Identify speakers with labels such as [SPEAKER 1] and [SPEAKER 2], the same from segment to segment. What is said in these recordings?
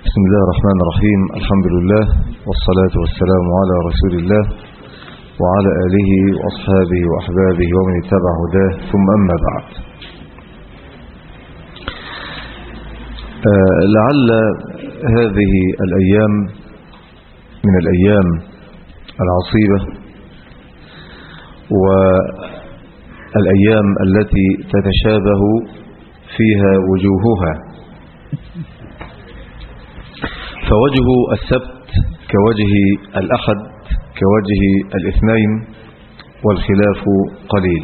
[SPEAKER 1] بسم الله الرحمن الرحيم. الحمد لله والصلاة والسلام على رسول الله وعلى آله وأصحابه وأحبابه ومن اتبع هداه، ثم أما بعد. لعل هذه الأيام من الأيام العصيبة والأيام التي تتشابه فيها وجوهها، فوجه السبت كوجه الأحد كوجه الاثنين والخلاف قليل.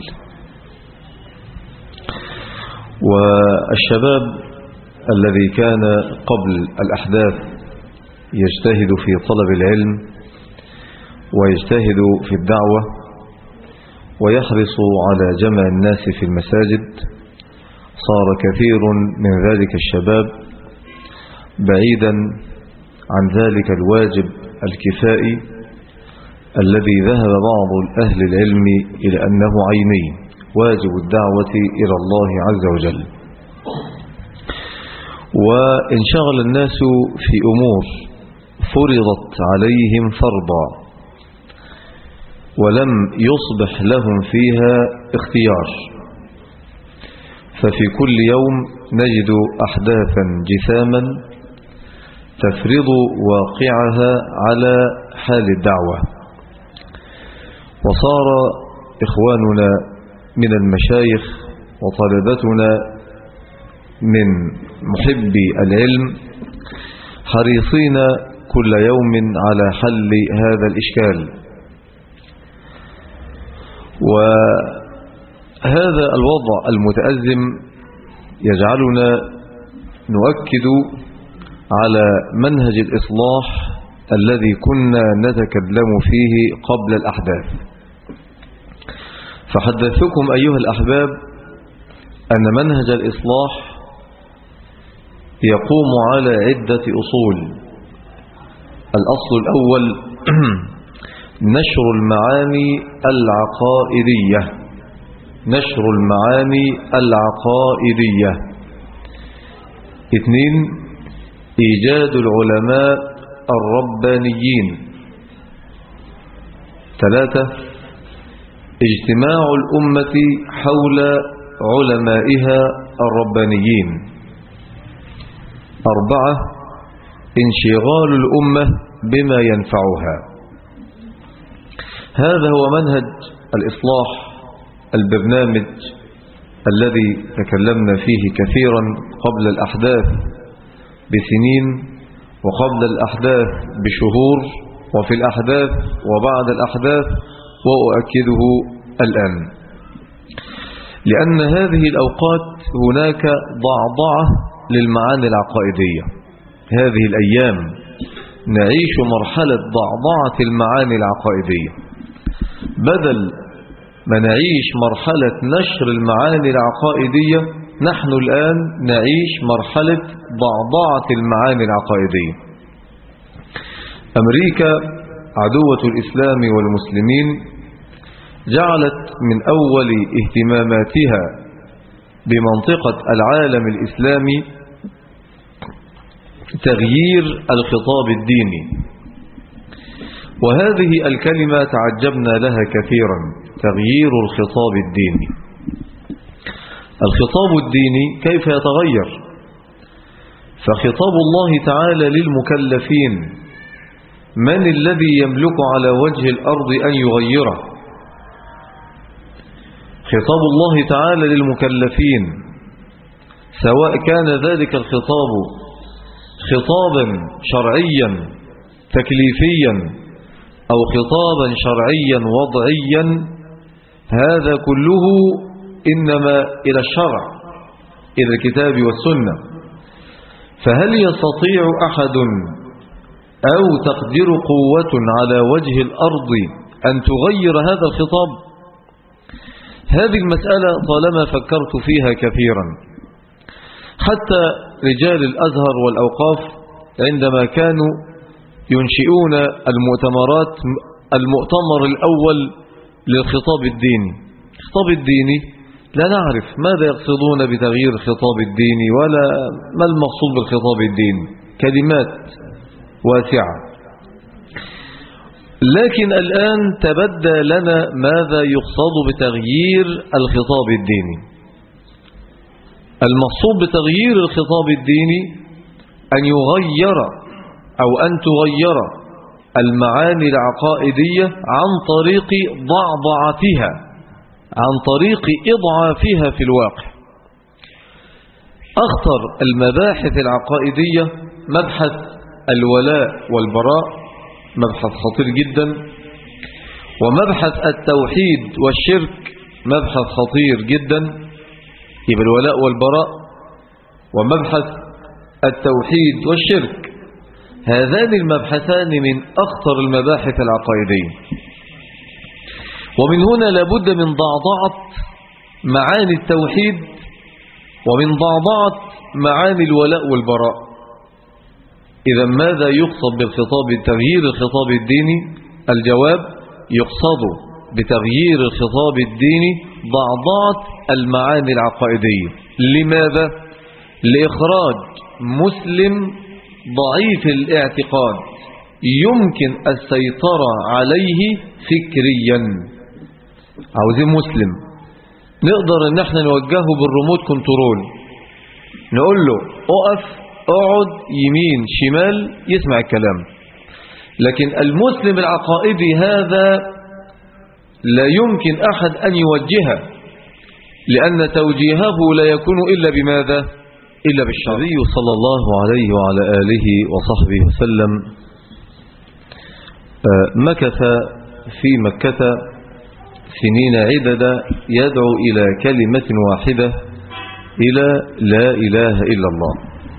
[SPEAKER 1] والشباب الذي كان قبل الأحداث يجتهد في طلب العلم ويجتهد في الدعوة ويحرص على جمع الناس في المساجد، صار كثير من ذلك الشباب بعيدا عن ذلك الواجب الكفائي الذي ذهب بعض أهل العلم إلى أنه عيني، واجب الدعوة إلى الله عز وجل. وانشغل الناس في أمور فرضت عليهم فرضا ولم يصبح لهم فيها اختيار، ففي كل يوم نجد أحداثا جساما تفرض واقعها على حال الدعوة. وصار إخواننا من المشايخ وطلبتنا من محبي العلم حريصين كل يوم على حل هذا الإشكال. وهذا الوضع المتأزم يجعلنا نؤكد على منهج الإصلاح الذي كنا نتكلم فيه قبل الأحداث. فحدثتكم أيها الأحباب أن منهج الإصلاح يقوم على عدة أصول. الأصل الأول نشر المعاني العقائدية، نشر المعاني العقائدية. 2 إيجاد العلماء الربانيين. 3 اجتماع الأمة حول علمائها الربانيين. 4 انشغال الأمة بما ينفعها. هذا هو منهج الإصلاح، البرنامج الذي تكلمنا فيه كثيرا قبل الأحداث بسنين، وقبل الأحداث بشهور، وفي الأحداث وبعد الأحداث، وأؤكده الآن، لأن هذه الأوقات هناك ضعضعة للمعاني العقائدية. هذه الأيام نعيش مرحلة ضعضعة المعاني العقائدية، بدل ما نعيش مرحلة نشر المعاني العقائدية، نحن الآن نعيش مرحلة ضعضعة المعاني العقائدية. أمريكا عدوة الإسلام والمسلمين جعلت من أول اهتماماتها بمنطقة العالم الإسلامي تغيير الخطاب الديني، وهذه الكلمة تعجبنا لها كثيرا، تغيير الخطاب الديني. الخطاب الديني كيف يتغير؟ فخطاب الله تعالى للمكلفين من الذي يملك على وجه الأرض أن يغيره؟ خطاب الله تعالى للمكلفين، سواء كان ذلك الخطاب خطابا شرعيا تكليفيا أو خطابا شرعيا وضعيا، هذا كله إنما إلى الشرع، إلى الكتاب والسنة. فهل يستطيع أحد أو تقدر قوة على وجه الأرض أن تغير هذا الخطاب؟ هذه المسألة طالما فكرت فيها كثيرا، حتى رجال الأزهر والأوقاف عندما كانوا ينشئون المؤتمر الأول للخطاب الديني. الخطاب الديني لا نعرف ماذا يقصدون بتغيير الخطاب الديني ولا ما المقصود بالخطاب الديني. كلمات واسعة. لكن الآن تبدى لنا ماذا يقصد بتغيير الخطاب الديني. المقصود بتغيير الخطاب الديني أن يغير أو أن تغير المعاني العقائدية عن طريق ضعضعتها، عن طريق إضعافها في الواقع. أخطر المباحث العقائدية مبحث الولاء والبراء، مبحث خطير جدا، ومبحث التوحيد والشرك مبحث خطير جدا، يبقى الولاء والبراء ومبحث التوحيد والشرك، هذان المبحثان من أخطر المباحث العقائدية. ومن هنا لابد من ضعضعة معاني التوحيد ومن ضعضعة معاني الولاء والبراء. إذا ماذا يقصد بالخطاب تغيير الخطاب الديني؟ الجواب: يقصد بتغيير الخطاب الديني ضعضعة المعاني العقائدية. لماذا؟ لإخراج مسلم ضعيف الاعتقاد يمكن السيطرة عليه فكريا. عاوزين مسلم نقدر ان احنا نوجهه بالريموت كنترول، نقول له اقف، اقعد، يمين، شمال، يسمع الكلام. لكن المسلم العقائدي هذا لا يمكن احد ان يوجهه، لان توجيهه لا يكون الا بماذا؟ إلا بالشرع. النبي صلى الله عليه وعلى آله وصحبه وسلم مكث في مكة سنين عدة يدعو إلى كلمة واحدة، إلى لا إله إلا الله.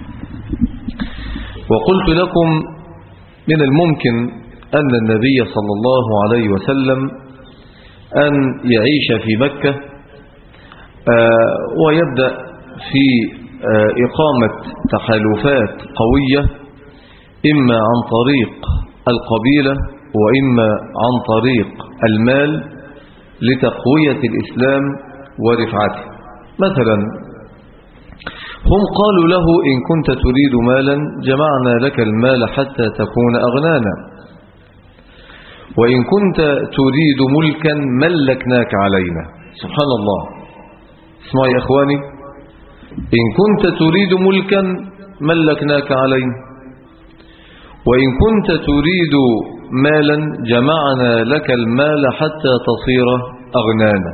[SPEAKER 1] وقلت لكم من الممكن أن النبي صلى الله عليه وسلم أن يعيش في مكة ويبدأ في إقامة تحالفات قوية، إما عن طريق القبيلة وإما عن طريق المال لتقوية الإسلام ورفعته. مثلا هم قالوا له: إن كنت تريد مالا جمعنا لك المال حتى تكون أغنانا، وإن كنت تريد ملكا ملكناك علينا. سبحان الله. اسمعوا يا إخواني، إن كنت تريد ملكا ملكناك علينا، وإن كنت تريد مالا جمعنا لك المال حتى تصير أغنانا.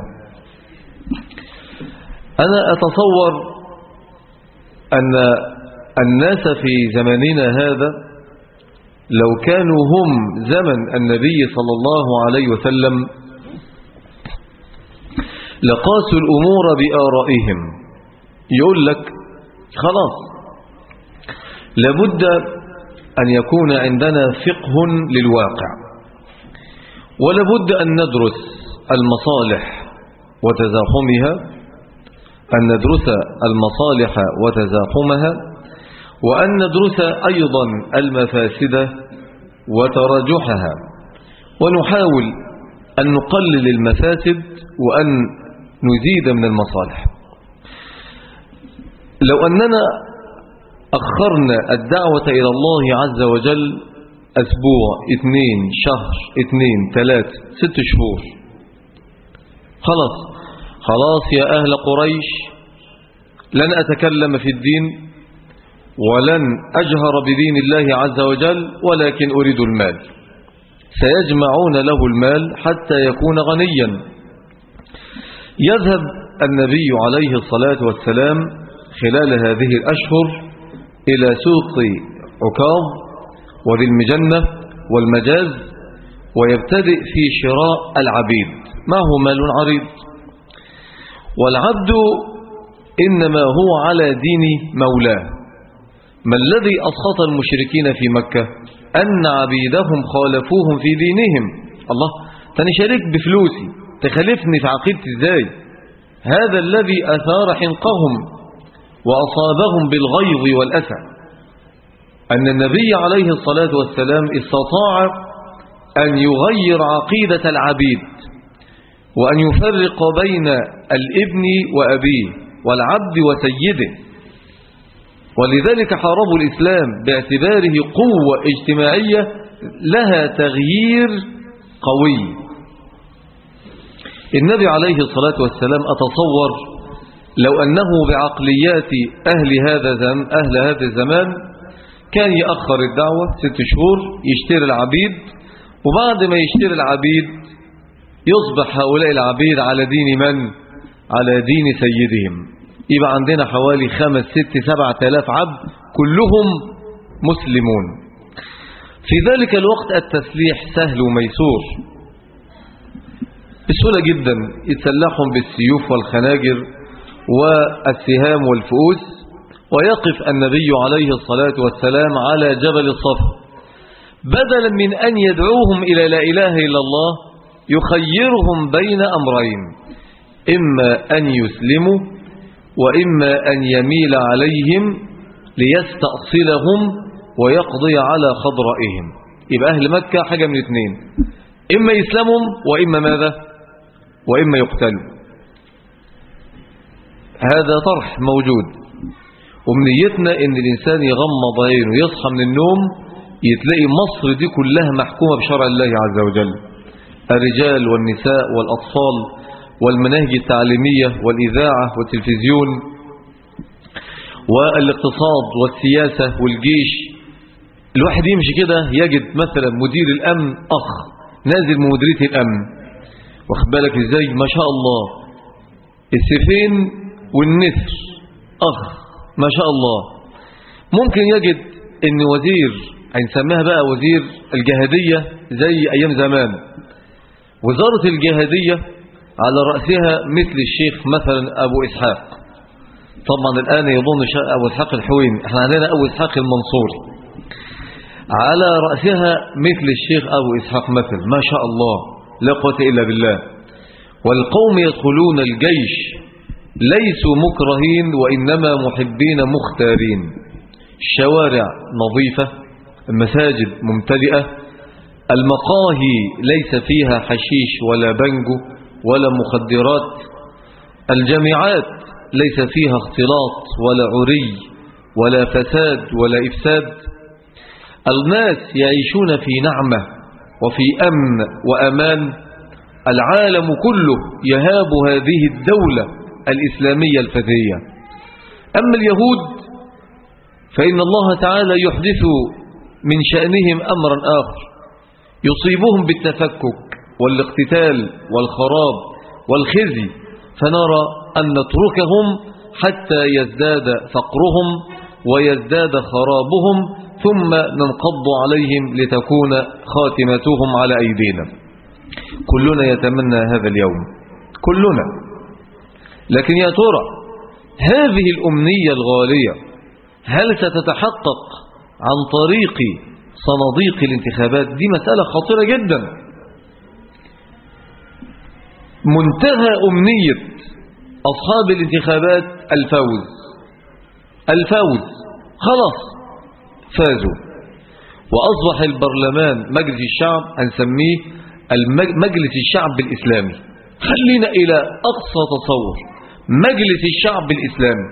[SPEAKER 1] أنا أتصور أن الناس في زمننا هذا لو كانوا هم زمن النبي صلى الله عليه وسلم لقاسوا الأمور بآرائهم. يقول لك خلاص لابد أن يكون عندنا فقه للواقع، ولابد أن ندرس المصالح وتزاحمها، أن ندرس المصالح وتزاحمها، وأن ندرس أيضا المفاسد وتراجحها، ونحاول أن نقلل المفاسد وأن نزيد من المصالح. لو أننا أخرنا الدعوة إلى الله عز وجل أسبوع، 2 شهر، 2 3 6 شهور، خلاص يا أهل قريش لن أتكلم في الدين ولن أجهر بدين الله عز وجل، ولكن أريد المال. سيجمعون له المال حتى يكون غنيا. يذهب النبي عليه الصلاة والسلام خلال هذه الأشهر إلى سوق عكاظ وذي المجنة والمجاز، ويبتدئ في شراء العبيد. معه مال عريض، والعبد إنما هو على دين مولاه. ما الذي أسخط المشركين في مكة؟ أن عبيدهم خالفوهم في دينهم. الله، تاني شارك بفلوسي، تخالفني في عقيدتي ازاي؟ هذا الذي أثار حنقهم وأصابهم بالغيظ والأسى، أن النبي عليه الصلاة والسلام استطاع أن يغير عقيدة العبيد، وأن يفرق بين الابن وأبيه والعبد وسيده. ولذلك حاربوا الإسلام باعتباره قوة اجتماعية لها تغيير قوي. النبي عليه الصلاة والسلام أتصور لو أنه بعقليات أهل هذا الزمان كان يأخر الدعوة 6 شهور، يشتري العبيد، وبعد ما يشتري العبيد يصبح هؤلاء العبيد على دين من؟ على دين سيدهم. يبقى عندنا حوالي 5 6 7 آلاف عبد كلهم مسلمون. في ذلك الوقت التسليح سهل وميسور، بسهولة جدا يتسلحهم بالسيوف والخناجر والسهام والفؤوس، ويقف النبي عليه الصلاة والسلام على جبل الصفا بدلا من أن يدعوهم إلى لا إله إلا الله يخيرهم بين أمرين: إما أن يسلموا وإما أن يميل عليهم ليستأصلهم ويقضي على خضرائهم. يبقى أهل مكة حاجة من 2: إما يسلمهم وإما ماذا؟ وإما يقتلوا. هذا طرح موجود، ومنيتنا إن الإنسان يغمض عينه يصحى من النوم يتلاقي مصر دي كلها محكومة بشرع الله عز وجل، الرجال والنساء والأطفال والمناهج التعليمية والإذاعة والتلفزيون والاقتصاد والسياسة والجيش. الواحد يمشي كده يجد مثلا مدير الأمن أخ نازل من مديرية الأمن، واخد بالك ازاي؟ ما شاء الله، السيفين والنسر أخ ما شاء الله. ممكن يجد ان وزير هنسميها بقى وزير الجهادية زي أيام زمان، وزارة الجهادية على رأسها مثل الشيخ مثلا أبو إسحاق. طبعا الآن يظن أبو إسحاق الحويني، احنا عندنا أبو إسحاق المنصوري. على رأسها مثل الشيخ أبو إسحاق مثل، ما شاء الله لا قوة إلا بالله. والقوم يدخلون الجيش ليسوا مكرهين وإنما محبين مختارين. الشوارع نظيفة، المساجد ممتلئة، المقاهي ليس فيها حشيش ولا بنجو ولا مخدرات، الجامعات ليس فيها اختلاط ولا عري ولا فساد ولا إفساد. الناس يعيشون في نعمة وفي أمن وأمان. العالم كله يهاب هذه الدولة الإسلامية الفتية. أما اليهود فإن الله تعالى يحدث من شأنهم أمرا آخر يصيبهم بالتفكك والاقتتال والخراب والخزي، فنرى أن نتركهم حتى يزداد فقرهم ويزداد خرابهم ثم ننقض عليهم لتكون خاتمتهم على أيدينا. كلنا يتمنى هذا اليوم، كلنا. لكن يا ترى هذه الأمنية الغالية هل ستتحقق عن طريق صناديق الانتخابات؟ دي مسألة خطيرة جدا. منتهى أمنية أصحاب الانتخابات الفوز، خلاص فازوا، وأصبح البرلمان مجلس الشعب هنسميه مجلس الشعب الإسلامي. خلينا إلى أقصى تصور، مجلس الشعب الإسلامي.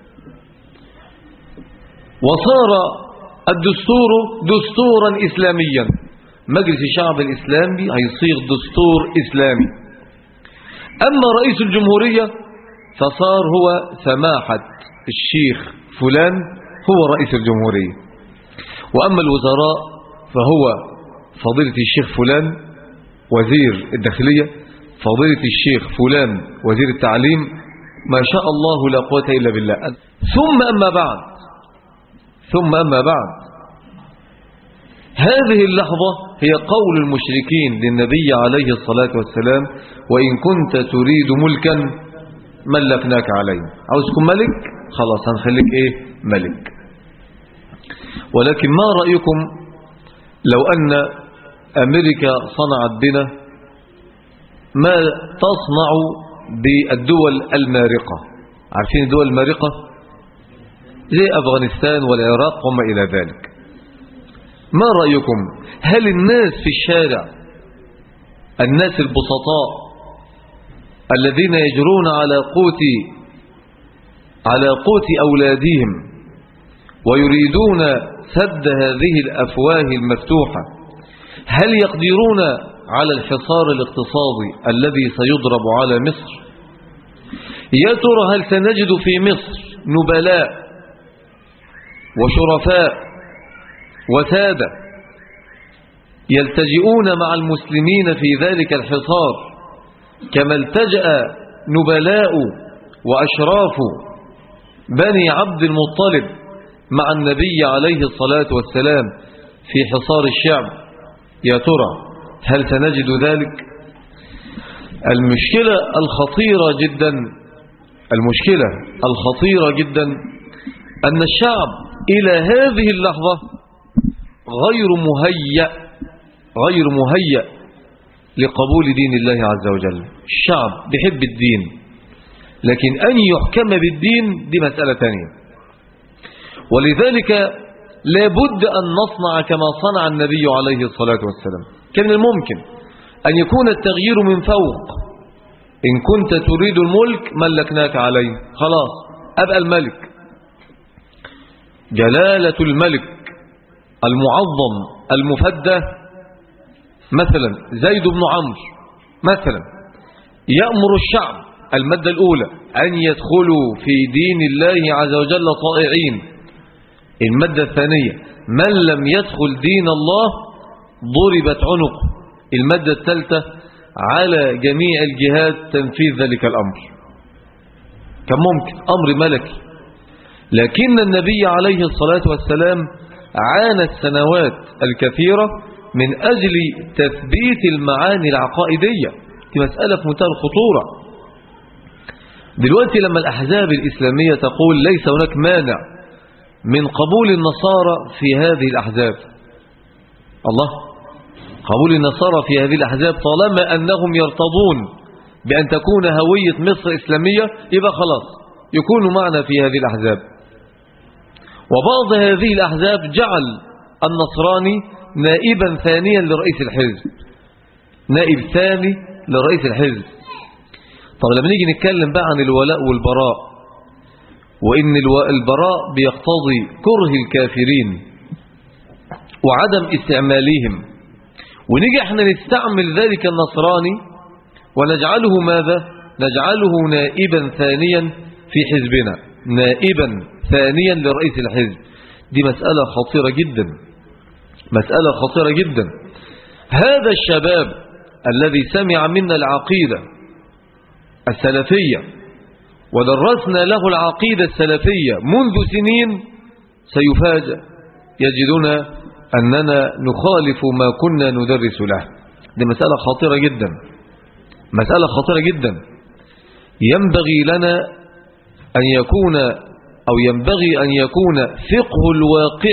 [SPEAKER 1] وصار الدستور دستورا إسلاميا. مجلس الشعب الإسلامي هيصيغ دستور إسلامي. أما رئيس الجمهورية فصار هو سماحة الشيخ فلان هو رئيس الجمهورية، وأما الوزراء فهو فضيلة الشيخ فلان وزير الداخلية، فضيلة الشيخ فلان وزير التعليم، ما شاء الله لا قوة إلا بالله. ثم أما بعد هذه اللحظة هي قول المشركين للنبي عليه الصلاة والسلام: وإن كنت تريد ملكا ملكناك علينا. عاوز تكون ملك؟ خلاص هنخليك ايه؟ ملك. ولكن ما رأيكم لو أن أمريكا صنعت بنا ما تصنع بالدول المارقة؟ عارفين الدول المارقة زي أفغانستان والعراق وما إلى ذلك. ما رأيكم هل الناس في الشارع، الناس البسطاء الذين يجرون على قوت أولادهم ويريدون سد هذه الأفواه المفتوحة، هل يقدرون على الحصار الاقتصادي الذي سيضرب على مصر؟ يا ترى هل سنجد في مصر نبلاء وشرفاء وسادة يلتجئون مع المسلمين في ذلك الحصار كما التجأ نبلاء وأشراف بني عبد المطلب مع النبي عليه الصلاة والسلام في حصار الشعب؟ يا ترى هل سنجد ذلك؟ المشكلة الخطيرة جدا أن الشعب إلى هذه اللحظة غير مهيأ لقبول دين الله عز وجل. الشعب بيحب الدين، لكن أن يحكم بالدين دي مسألة تانية. ولذلك لابد أن نصنع كما صنع النبي عليه الصلاة والسلام. كان الممكن أن يكون التغيير من فوق، إن كنت تريد الملك ملكناك عليه، خلاص أبقى الملك. جلالة الملك المعظم المفدى مثلا زيد بن عمرو مثلا يأمر الشعب المادة الأولى أن يدخلوا في دين الله عز وجل طائعين. المادة الثانية من لم يدخل دين الله ضربت عنقه. المادة الثالثة على جميع الجهات تنفيذ ذلك الأمر. كان ممكن أمر ملكي، لكن النبي عليه الصلاة والسلام عانى السنوات الكثيرة من أجل تثبيت المعاني العقائدية. دي مسألة في منتهى الخطورة. دلوقتي لما الأحزاب الإسلامية تقول ليس هناك مانع من قبول النصارى في هذه الأحزاب، الله، قبول النصارى في هذه الأحزاب طالما أنهم يرتضون بأن تكون هوية مصر إسلامية يبقى خلاص يكونوا معنا في هذه الأحزاب. وبعض هذه الأحزاب جعل النصراني نائبا ثانيا لرئيس الحزب، نائب ثاني لرئيس الحزب. طب لما نيجي نتكلم بقى عن الولاء والبراء، وإن البراء بيقتضي كره الكافرين وعدم استعمالهم، ونيجي احنا نستعمل ذلك النصراني ونجعله ماذا؟ نجعله نائبا ثانيا في حزبنا، نائبا ثانيا لرئيس الحزب. دي مسألة خطيرة جدا، مسألة خطيرة جدا. هذا الشباب الذي سمع منا العقيدة السلفية ودرسنا له العقيدة السلفية منذ سنين سيفاجأ يجدنا أننا نخالف ما كنا ندرس له. دي مسألة خطيرة جدا، مسألة خطيرة جدا. ينبغي لنا أن يكون ينبغي أن يكون فقه الواقع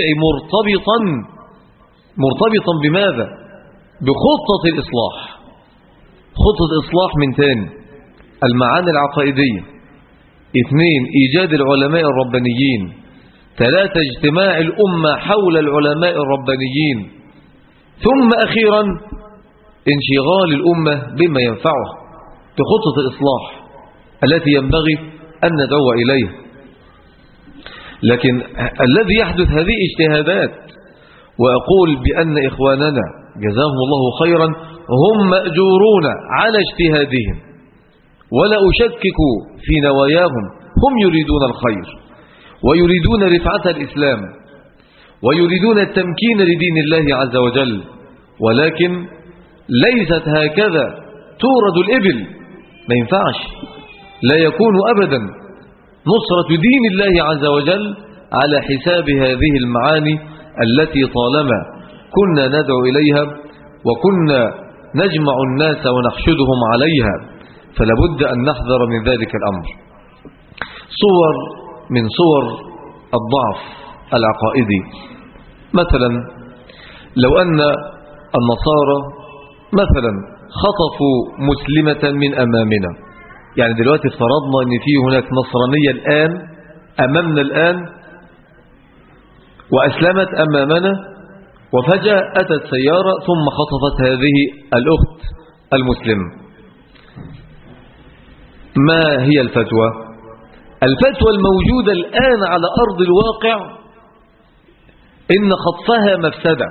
[SPEAKER 1] مرتبطا بماذا؟ بخطة الإصلاح. خطة إصلاح من تاني المعاني العقائدية، 2 إيجاد العلماء الربانيين، 3 اجتماع الأمة حول العلماء الربانيين، ثم أخيرا انشغال الأمة بما ينفعها بخطة الإصلاح التي ينبغي أن ندعو إليها. لكن الذي يحدث هذه اجتهادات، وأقول بأن إخواننا جزاهم الله خيرا هم مأجورون على اجتهادهم، ولا أشكك في نواياهم، هم يريدون الخير ويريدون رفعة الإسلام ويريدون التمكين لدين الله عز وجل، ولكن ليست هكذا تورد الإبل. ما ينفعش، لا يكون أبدا نصرة دين الله عز وجل على حساب هذه المعاني التي طالما كنا ندعو إليها وكنا نجمع الناس ونحشدهم عليها، فلابد أن نحذر من ذلك الأمر. صور من صور الضعف العقائدي، مثلا لو أن النصارى مثلا خطفوا مسلمة من أمامنا، يعني دلوقتي افترضنا أن في هناك نصرانية الآن أمامنا الآن وأسلمت أمامنا، وفجأة أتت سيارة ثم خطفت هذه الأخت المسلمة. ما هي الفتوى؟ الفتوى الموجودة الآن على أرض الواقع إن خطفها مفسدة،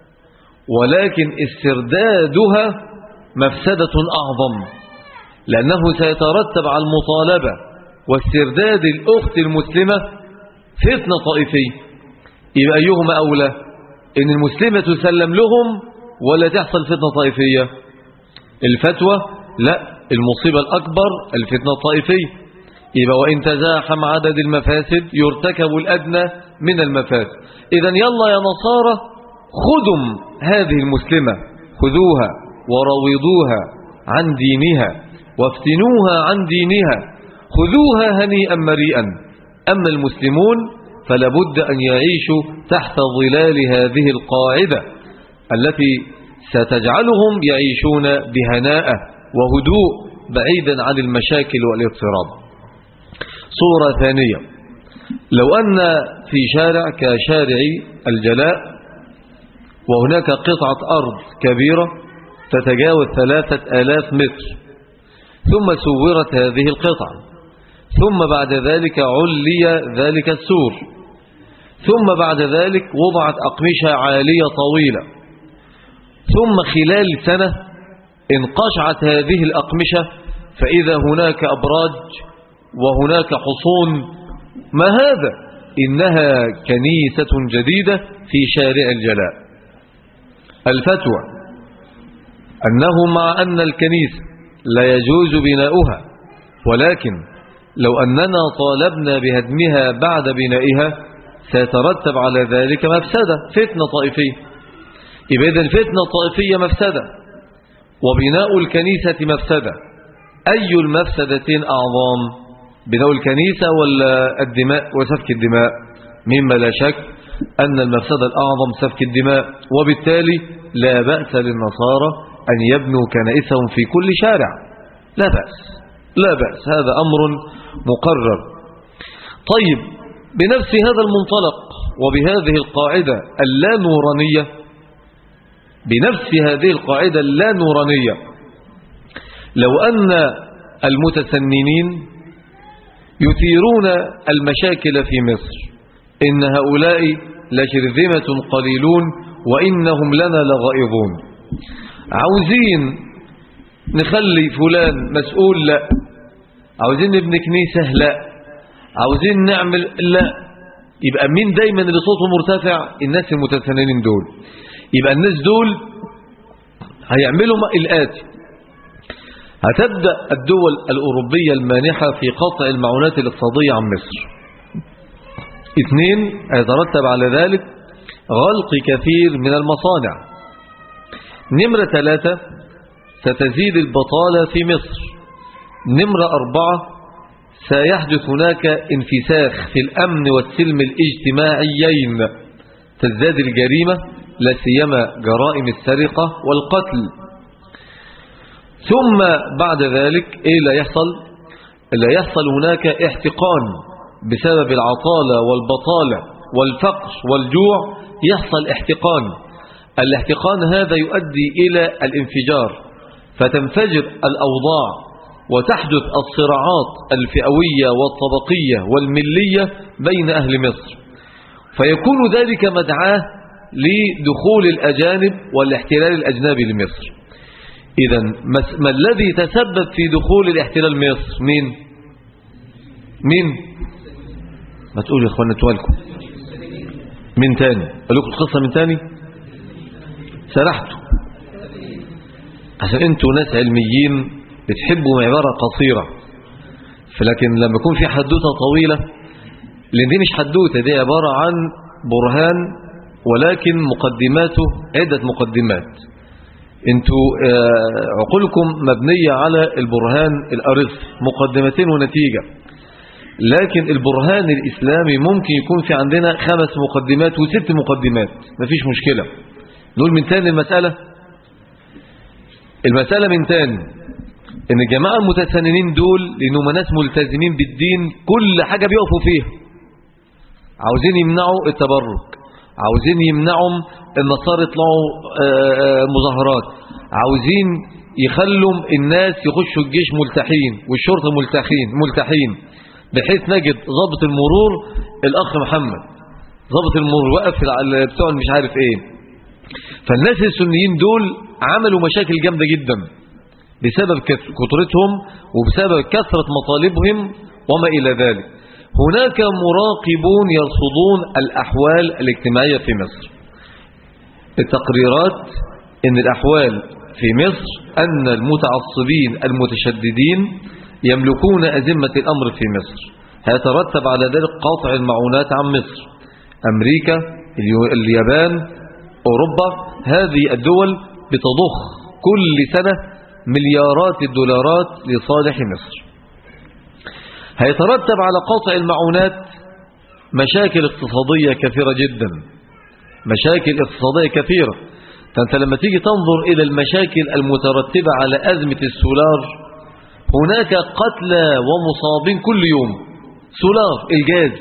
[SPEAKER 1] ولكن استردادها مفسدة أعظم، لأنه سيترتب على المطالبة واسترداد الأخت المسلمة فتنة طائفية. يبقى أيهما أولى، إن المسلمة تسلم لهم ولا تحصل فتنة طائفية؟ الفتوى لا، المصيبة الأكبر الفتنة الطائفية. يبقى وإن تزاحم عدد المفاسد يرتكب الأدنى من المفاسد. إذن يلا يا نصارى خذوا هذه المسلمة، خذوها وروضوها عن دينها وافتنوها عن دينها، خذوها هنيئا مريئا. أما المسلمون فلابد أن يعيشوا تحت ظلال هذه القاعدة التي ستجعلهم يعيشون بهناء وهدوء بعيدا عن المشاكل والاضطراب. صورة ثانية، لو أن في شارع كشارع الجلاء وهناك قطعة أرض كبيرة تتجاوز 3000 متر، ثم سورت هذه القطعة، ثم بعد ذلك علي ذلك السور، ثم بعد ذلك وضعت أقمشة عالية طويلة، ثم خلال سنة انقشعت هذه الأقمشة فإذا هناك أبراج وهناك حصون. ما هذا؟ إنها كنيسة جديدة في شارع الجلاء. الفتوى أنه مع أن الكنيسة لا يجوز بناؤها، ولكن لو أننا طالبنا بهدمها بعد بنائها سيترتب على ذلك مفسدة، فتنة طائفية. إذن فتنة طائفية مفسدة، وبناء الكنيسة مفسدة. أي المفسدتين أعظم، بناء الكنيسة ولا الدماء وسفك الدماء؟ مما لا شك أن المفسدة الأعظم سفك الدماء، وبالتالي لا بأس للنصارى أن يبنوا كنائسهم في كل شارع، لا بأس، لا بأس، هذا أمر مقرر. طيب، بنفس هذا المنطلق وبهذه القاعدة اللا نورانية، بنفس هذه القاعدة اللا نورانية، لو أن المتسننين يثيرون المشاكل في مصر، إن هؤلاء لشرذمة قليلون وإنهم لنا لغائظون، عاوزين نخلي فلان مسؤول، لا، عاوزين نبني كنيسة، لا، عاوزين نعمل، لا، يبقى مين دايما اللي صوته مرتفع؟ الناس المتسننين دول. يبقى الناس دول هيعملوا الآتي: هتبدأ الدول الأوروبية المانحة في قطع المعونات الاقتصادية عن مصر. 2، هيترتب على ذلك غلق كثير من المصانع. 3، ستزيد البطالة في مصر. 4، سيحدث هناك انفساخ في الأمن والسلم الاجتماعيين، تزداد الجريمة، لا سيما جرائم السرقة والقتل. ثم بعد ذلك إيه لا يحصل؟ لا يحصل هناك احتقان بسبب العطالة والبطالة والفقر والجوع، يحصل احتقان. الاحتقان هذا يؤدي إلى الانفجار، فتنفجر الأوضاع وتحدث الصراعات الفئوية والطبقية والملية بين أهل مصر، فيكون ذلك مدعاة لدخول الأجانب والاحتلال الأجنبي لمصر. إذن ما الذي تسبب في دخول الاحتلال مصر؟ مين؟ ما تقولوا يا اخوانا توالكم. من تاني؟ قال لكم القصة من تاني؟ سرحتوا عشان انتوا ناس علميين بتحبوا عبارة قصيرة، لكن لما يكون في حدوتة طويلة، لان دي مش حدوتة، دي عبارة عن برهان، ولكن مقدماته عدة مقدمات. انتوا عقولكم مبنية على البرهان الأرث، مقدمتين ونتيجة. لكن البرهان الإسلامي ممكن يكون في عندنا 5 مقدمات و6 مقدمات، مفيش مشكلة. نقول من تاني المسألة من تاني، ان الجماعة المتسننين دول لأنهم ناس ملتزمين بالدين، كل حاجة بيقفوا فيها. عاوزين يمنعوا التبرك، عاوزين يمنعوا النصارى يطلعوا مظاهرات، عاوزين يخلوا الناس يخشوا الجيش ملتحين والشرطة ملتحين، بحيث نجد ضابط المرور الأخ محمد ضابط المرور وقف بتوع مش عارف ايه. فالناس السنيين دول عملوا مشاكل جامدة جدا بسبب كثرتهم وبسبب كثرة مطالبهم وما إلى ذلك. هناك مراقبون يرصدون الأحوال الاجتماعية في مصر. التقريرات إن الأحوال في مصر أن المتعصبين المتشددين يملكون أزمة الأمر في مصر، هيترتب على ذلك قطع المعونات عن مصر. أمريكا، اليابان، أوروبا، هذه الدول بتضخ كل سنة مليارات الدولارات لصالح مصر. هيترتب على قطع المعونات مشاكل اقتصادية كثيرة جدا، مشاكل اقتصادية كثيرة. فأنت لما تيجي تنظر إلى المشاكل المترتبة على أزمة السولار، هناك قتلى ومصابين كل يوم. سولار الجاز،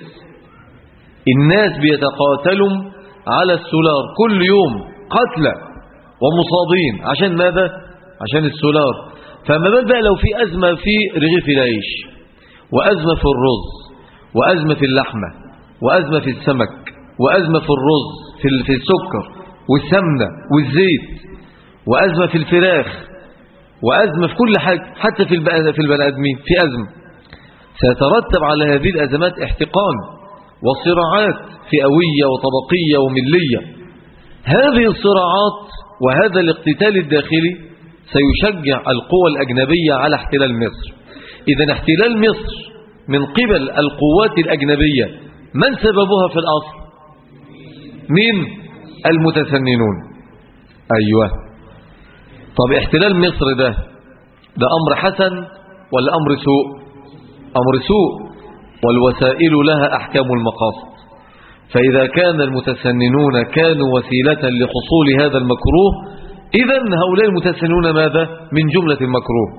[SPEAKER 1] الناس بيتقاتلوا على السولار كل يوم، قتلى ومصابين. عشان ماذا؟ عشان السولار. فما بال بقى لو في أزمة في رغيف العيش، وأزمة في الرز، وأزمة في اللحمة، وأزمة في السمك، وأزمة في الرز، في السكر والسمنة والزيت، وأزمة في الفراخ، وأزمة في كل حاجة، حتى في البني آدمين في أزمة. سيترتب على هذه الأزمات احتقان وصراعات فئوية وطبقية وملية. هذه الصراعات وهذا الاقتتال الداخلي سيشجع القوى الأجنبية على احتلال مصر. إذن احتلال مصر من قبل القوات الأجنبية من سببها في الأصل؟ مين؟ المتسننون. أيوة. طب احتلال مصر ده أمر حسن ولا أمر سوء؟ أمر سوء، والوسائل لها أحكام المقاصد. فإذا كان المتسننون كانوا وسيلة لحصول هذا المكروه، إذن هؤلاء المتسننون ماذا؟ من جملة المكروه.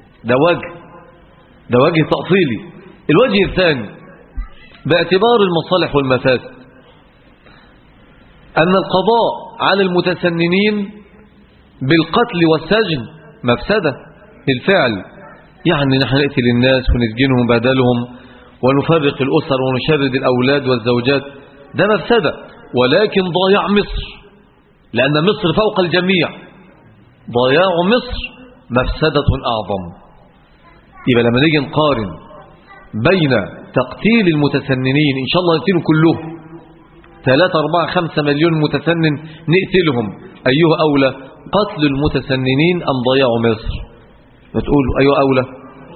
[SPEAKER 1] ده وجه تأصيلي. الوجه الثاني باعتبار المصالح والمفاسد، أن القضاء على المتسننين بالقتل والسجن مفسدة بالفعل. يعني نحن نقتل الناس ونسجنهم بدلهم ونفرق الأسر ونشرد الأولاد والزوجات، ده مفسدة. ولكن ضياع مصر، لأن مصر فوق الجميع، ضياع مصر مفسدة أعظم. يبقى لما نيجي نقارن بين تقتيل المتسننين، إن شاء الله نقتلهم كلهم 3 4 5 مليون متسنن نقتلهم، أيها أولى؟ قتل المتسننين أم ضياع مصر؟ بتقولوا أيها أولى؟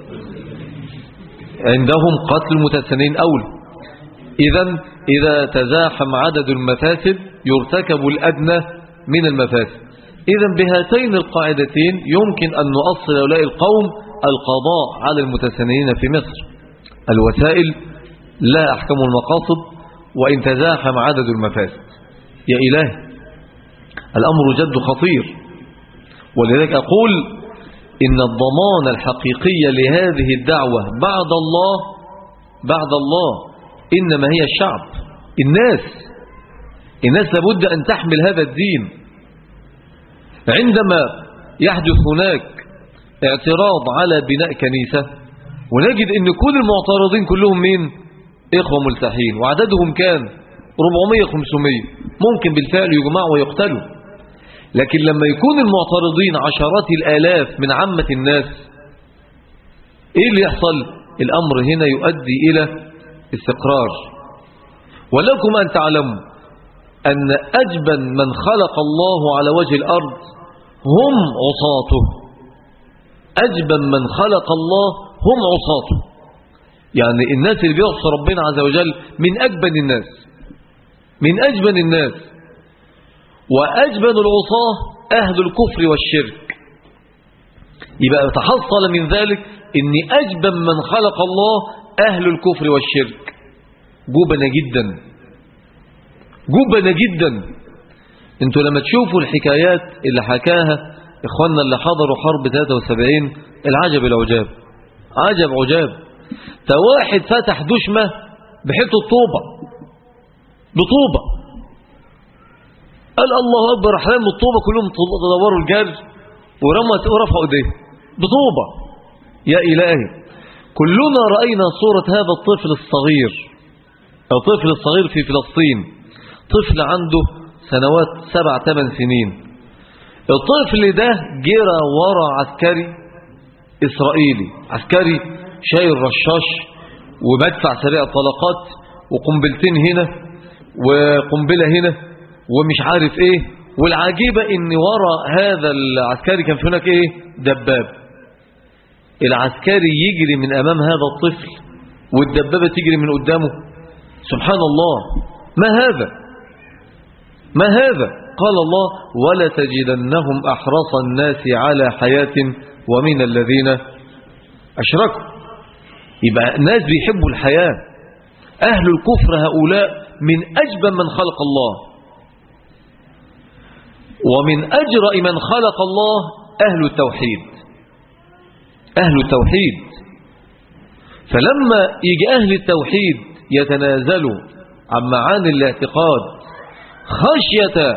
[SPEAKER 1] عندهم قتل المتسننين أولى. إذا تزاحم عدد المفاسد يرتكب الأدنى من المفاسد. إذن بهاتين القاعدتين يمكن أن نؤصل هؤلاء القوم القضاء على المتسننين في مصر. الوسائل لا أحكم المقاصد وإن تزاحم عدد المفاسد. يا إله، الأمر جد خطير. ولذلك أقول إن الضمان الحقيقي لهذه الدعوة بعد الله إنما هي الشعب. الناس لابد أن تحمل هذا الدين. عندما يحدث هناك اعتراض على بناء كنيسة، ونجد أن كل المعترضين كلهم مين؟ إخوة ملتحين، وعددهم كان 400-500، ممكن بالفعل يجمعوا ويقتلوا. لكن لما يكون المعترضين عشرات الآلاف من عامة الناس، إيه اللي يحصل؟ الأمر هنا يؤدي إلى استقرار. ولكم أن تعلموا أن أجبن من خلق الله على وجه الأرض هم عصاته. أجبن من خلق الله هم عصاته. يعني الناس اللي بيعصى ربنا عز وجل من أجبن الناس. وأجبن العصاة أهل الكفر والشرك. يبقى تحصل من ذلك إن أجبن من خلق الله أهل الكفر والشرك. جبنة جدا. انتوا لما تشوفوا الحكايات اللي حكاها إخواننا اللي حضروا حرب 73، العجب العجاب، عجب. واحد فتح دشمة بحته بطوبة، قال الله أكبر، أحلام الطوبة كلهم تدوروا الجرج ورفعوا ايديه بطوبة. يا إلهي، كلنا رأينا صورة هذا الطفل الصغير في فلسطين طفل عنده سنوات 7-8 سنين، الطفل ده جرى ورا عسكري إسرائيلي، عسكري شايل رشاش ومدفع سريع طلقات وقنبلتين هنا وقنبلة هنا ومش عارف ايه. والعجيبة ان ورا هذا العسكري كان في هناك ايه؟ دباب. العسكري يجري من امام هذا الطفل والدبابة تجري من قدامه. سبحان الله، ما هذا؟ ما هذا؟ قال الله: ولتجدنهم أحرص الناس على حياة ومن الذين أشركوا. يبقى ناس بيحبوا الحياة. أهل الكفر هؤلاء من أجبن من خلق الله، ومن أجرأ من خلق الله أهل التوحيد. أهل التوحيد. فلما يجي أهل التوحيد يتنازلوا عن معاني الاعتقاد خشية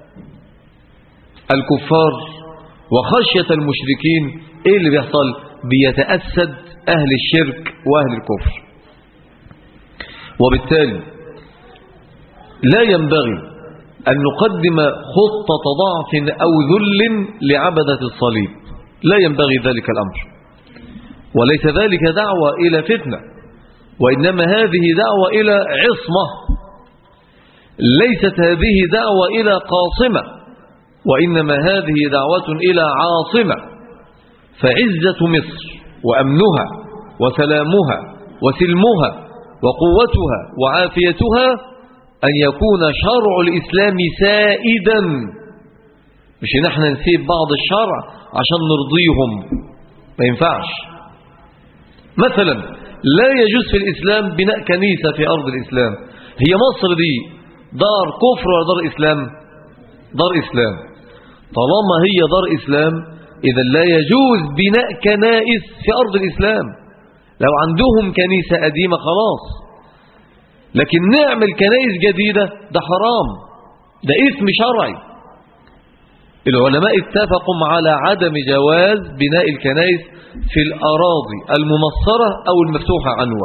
[SPEAKER 1] الكفار وخشية المشركين، ايه اللي بيحصل؟ بيتأسد أهل الشرك وأهل الكفر. وبالتالي لا ينبغي أن نقدم خطة ضعف أو ذل لعبدة الصليب، لا ينبغي ذلك الأمر. وليس ذلك دعوة إلى فتنة، وإنما هذه دعوة إلى عصمة. ليست هذه دعوة إلى قاصمة، وإنما هذه دعوة إلى عاصمة. فعزة مصر وأمنها وسلامها وسلمها وقوتها وعافيتها أن يكون شرع الإسلام سائدا، مش إن احنا نسيب بعض الشرع عشان نرضيهم، ما ينفعش. مثلا لا يجوز في الإسلام بناء كنيسة في أرض الإسلام. هي مصر دي دار كفر ولا دار إسلام؟ دار إسلام. طالما هي دار إسلام إذا لا يجوز بناء كنائس في أرض الإسلام. لو عندهم كنيسة قديمة خلاص، لكن نعمل كنائس جديدة ده حرام، ده اسم شرعي. العلماء اتفقوا على عدم جواز بناء الكنائس في الأراضي الممصرة أو المفتوحة عنوة،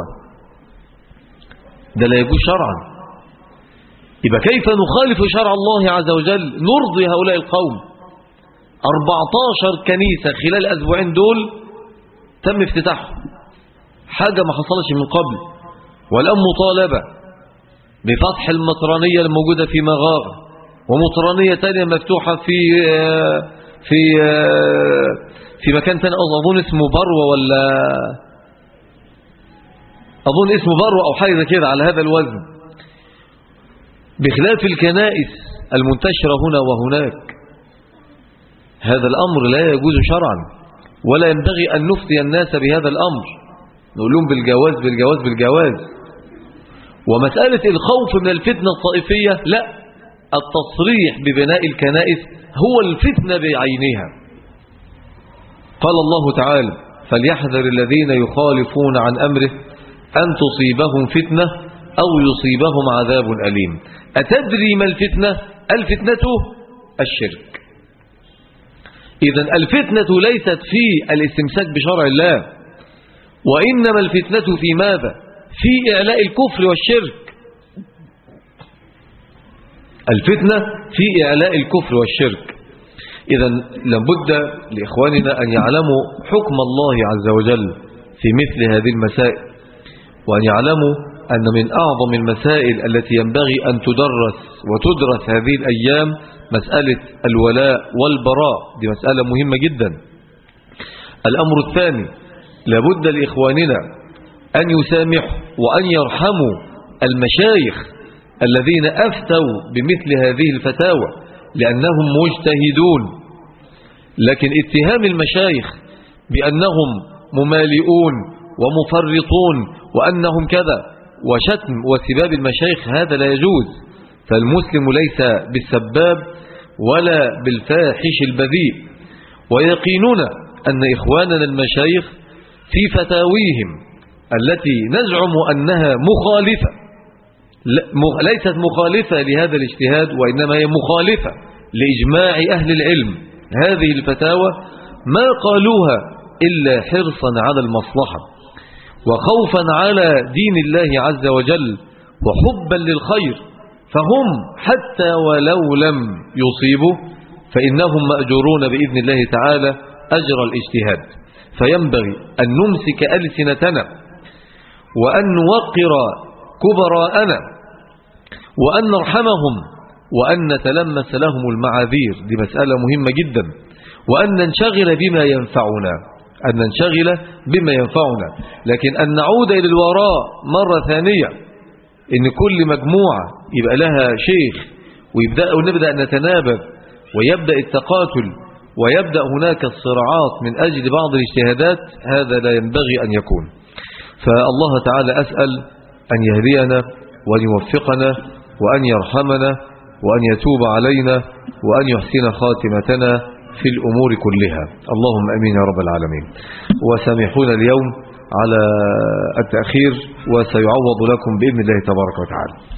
[SPEAKER 1] ده لا يجوز شرعا. يبقى كيف نخالف شرع الله عز وجل نرضي هؤلاء القوم؟ 14 كنيسة خلال الأسبوعين دول تم افتتاحهم، حاجة ما حصلش من قبل. والآن مطالبة بفتح المطرانية الموجودة في مغارة، ومطرانية تانية مفتوحة في مكان تاني، أظن اسمه بروة، ولا أظن اسمه بروة أو حاجة كده على هذا الوزن، بخلاف الكنائس المنتشرة هنا وهناك. هذا الأمر لا يجوز شرعا، ولا ينبغي أن نفتي الناس بهذا الأمر، نقول لهم بالجواز بالجواز بالجواز. ومسألة الخوف من الفتنة الطائفية لا، التصريح ببناء الكنائس هو الفتنة بعينها. قال الله تعالى: فليحذر الذين يخالفون عن أمره أن تصيبهم فتنة أو يصيبهم عذاب أليم. أتدري ما الفتنة؟ الفتنة الشرك. إذن الفتنة ليست في الاستمساك بشرع الله، وإنما الفتنة في ماذا؟ في إعلاء الكفر والشرك. الفتنة في إعلاء الكفر والشرك. إذن لابد لإخواننا أن يعلموا حكم الله عز وجل في مثل هذه المسائل، وأن يعلموا أن من أعظم المسائل التي ينبغي أن تدرس وتدرس هذه الأيام مسألة الولاء والبراء. دي مسألة مهمة جدا. الأمر الثاني، لابد لإخواننا أن يسامحوا وأن يرحموا المشايخ الذين أفتوا بمثل هذه الفتاوى، لأنهم مجتهدون. لكن اتهام المشايخ بأنهم ممالئون ومفرطون وأنهم كذا، وشتم وسباب المشايخ، هذا لا يجوز. فالمسلم ليس بالسباب ولا بالفاحش البذيء. ويقيننا أن إخواننا المشايخ في فتاويهم التي نزعم أنها مخالفة، ليست مخالفة لهذا الاجتهاد، وإنما هي مخالفة لإجماع أهل العلم. هذه الفتاوى ما قالوها إلا حرصا على المصلحة وخوفا على دين الله عز وجل وحبا للخير، فهم حتى ولو لم يصيبوا فإنهم مأجورون بإذن الله تعالى أجر الاجتهاد. فينبغي أن نمسك ألسنتنا وأن نوقر كبراءنا وأن نرحمهم وأن نتلمس لهم المعاذير، دي مسألة مهمة جدا، وأن ننشغل بما ينفعنا لكن أن نعود إلى الوراء مرة ثانية، إن كل مجموعة يبقى لها شيخ ونبدأ نتنابب ويبدأ التقاتل ويبدأ هناك الصراعات من أجل بعض الاجتهادات، هذا لا ينبغي أن يكون. فالله تعالى أسأل أن يهدينا وأن يوفقنا وأن يرحمنا وأن يتوب علينا وأن يحسن خاتمتنا في الأمور كلها، اللهم أمين يا رب العالمين. وسامحونا اليوم على التأخير، وسيعوض لكم بإذن الله تبارك وتعالى.